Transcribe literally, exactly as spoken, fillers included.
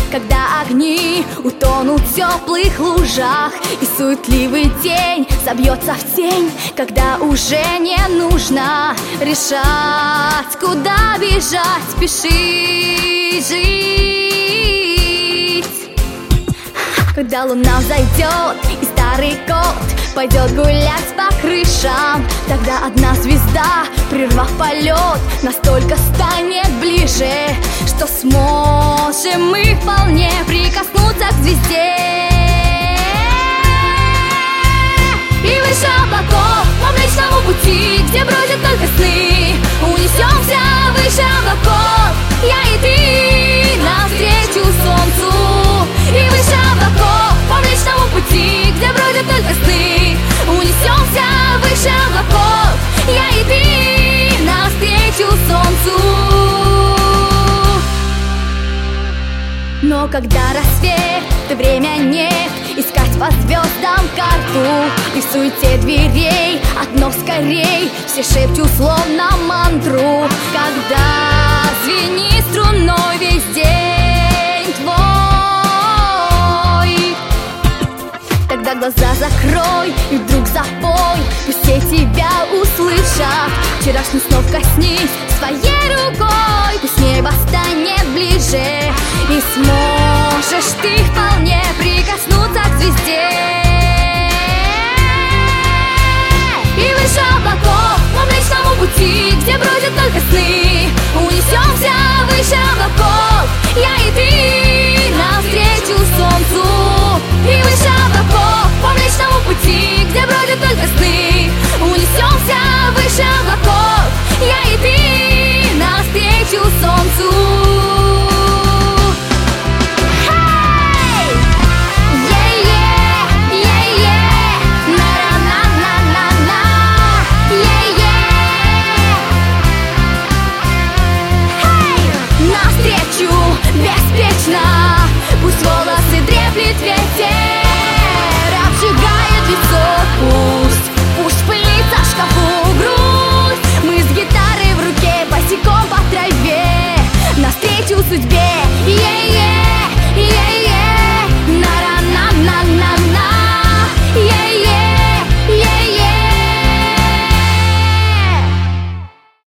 когда огни утонут в теплых лужах, и суетливый день забьется в тень, когда уже не нужно решать, куда бежать, спеши жить. Когда луна взойдет и старый кот пойдет гулять по крышам, тогда одна звезда, прервав полет, настолько станет ближе, что сможем мы вполне прикоснуться к звезде. И выше облаков по Млечному пути, где бродят только сны, унесемся выше облаков, я и ты, навстречу солнцу. И выше облаков по Млечному пути, где бродят только сны, унесемся выше облаков, я и ты, навстречу солнцу. Но когда рассвет, и время нет искать по звездам карту, и в суете дверей одно скорей все шепчут словно мантру, когда звенит струной весь день твой, тогда глаза закрой и вдруг запой, пусть все тебя услышат. Вчерашний снов коснись своей рукой, пусть небо станет ближе, и сможешь ты вполне прикоснуться к звезде. И выше облаков по Млечному пути, где бродят только сны, унесемся выше облаков, я и ты, навстречу солнцу. И выше облаков по Млечному пути,